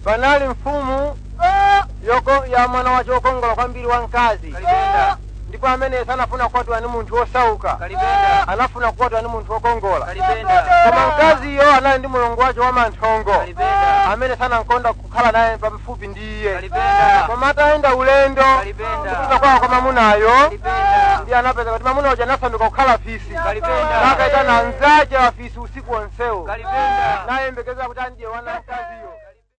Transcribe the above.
Panali mfumu ya mwana wa chokongola kwambiri wa mkazi. Ndipo amene sanafuna kukwatwa ni munthu osauka. Anafuna kukwatwa ni munthu okongola. Koma mkazi yo anali ndi mulongo wacho wa manthongo. Amene sanankonda kukhala naye pafupi ndiye. Koma ataenda ulendo kupita kwa mamunayo ndi anapeza kuti mamunayo anasanduka kukhala fisi. Nakaitana nzache wa fisi usiku wonsewo. Naye mbekeza kuti ndiye wana mkaziyo.